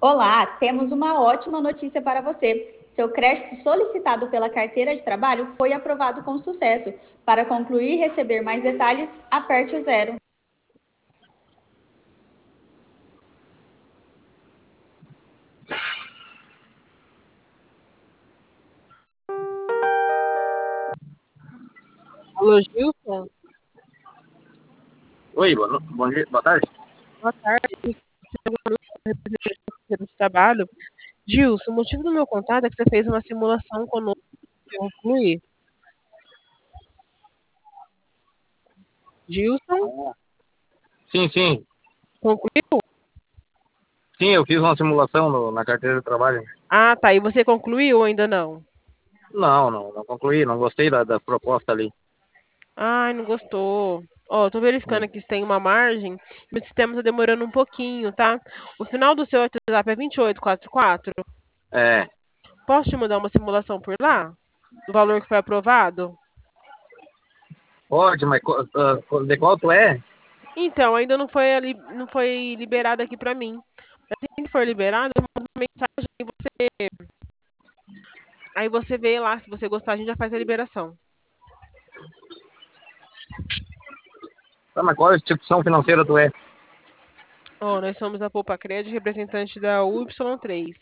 Olá, temos uma ótima notícia para você. Seu crédito solicitado pela carteira de trabalho foi aprovado com sucesso. Para concluir e receber mais detalhes, aperte o zero. Alô, Gilson? Oi, bom dia, boa tarde. Boa tarde. Do trabalho. Gilson, o motivo do meu contato é que você fez uma simulação conosco para concluir. Gilson, Sim, sim. concluiu? Sim, eu fiz uma simulação na carteira de trabalho. Ah, tá. E você concluiu ou ainda não? Não concluí, não gostei da proposta ali. Ai, não gostou. Ó, tô verificando aqui se tem uma margem. Meu sistema tá demorando um pouquinho, tá? O final do seu WhatsApp é 2844. É, Posso te mandar uma simulação por lá? Do valor que foi aprovado? pode, mas de qual tu é? Então, ainda não foi liberado aqui pra mim. Assim que for liberado, eu mando uma mensagem e aí você vê lá, se você gostar, a gente já faz a liberação. Tá, mas qual instituição financeira tu é? Ó, nós somos a Poupa Crédito, representante da UY3.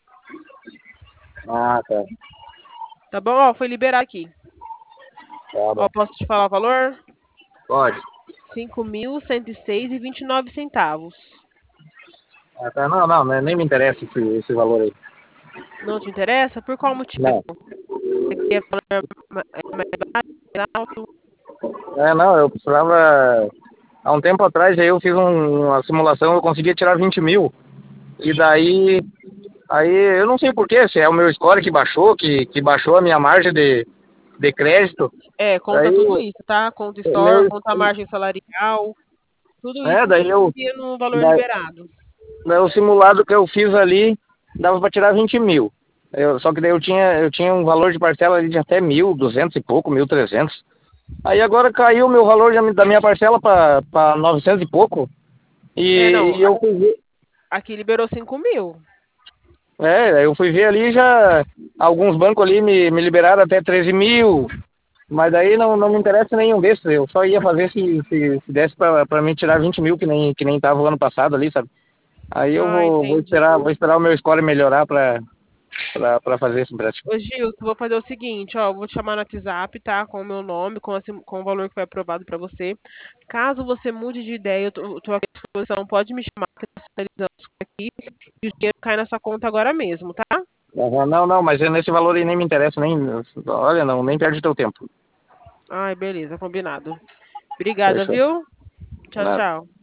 Ah, tá. Tá bom? Ó, foi liberado aqui. Tá Ó, bom. posso te falar o valor? Pode. 5.106,29 centavos. Ah, tá. Nem me interessa esse valor aí. Não te interessa? Por qual motivo? Não. Você queria valor mais baixo, mais alto? Não, eu precisava. Há um tempo atrás aí eu fiz uma simulação, eu conseguia tirar 20 mil. E daí. Aí eu não sei por quê, se é o meu score que baixou, que baixou a minha margem de crédito. É, conta Daí, tudo isso, tá? Conta store, meu, conta margem salarial, tudo isso é, daí eu, influencia no valor daí, liberado. daí o simulado que eu fiz ali dava para tirar 20 mil. Só que daí eu tinha um valor de parcela ali de até 1.200 e pouco, 1.300. Aí agora caiu o meu valor da minha parcela para 900 e pouco. É, não, E eu fui ver, aqui liberou 5.000. eu fui ver ali já, alguns bancos ali me liberaram até 13 mil. Mas daí não me interessa nenhum desses. Eu só ia fazer se desse pra mim tirar 20 mil, que nem tava o ano passado ali, sabe? Aí eu Ah, vou entendi. esperar o meu score melhorar pra fazer esse empréstimo. Ô, Gilson, vou fazer o seguinte, ó, vou te chamar no WhatsApp, tá? Com o meu nome, com o valor que foi aprovado para você. Caso você mude de ideia, eu tô aqui à disposição, pode me chamar, que nós finalizamos isso aqui e o dinheiro cai na sua conta agora mesmo, tá? Não, mas nesse valor aí nem me interessa, nem. Olha, não, nem perde teu tempo. Ai, beleza, combinado. Obrigada, Fechou. viu? Tchau, Nada. tchau.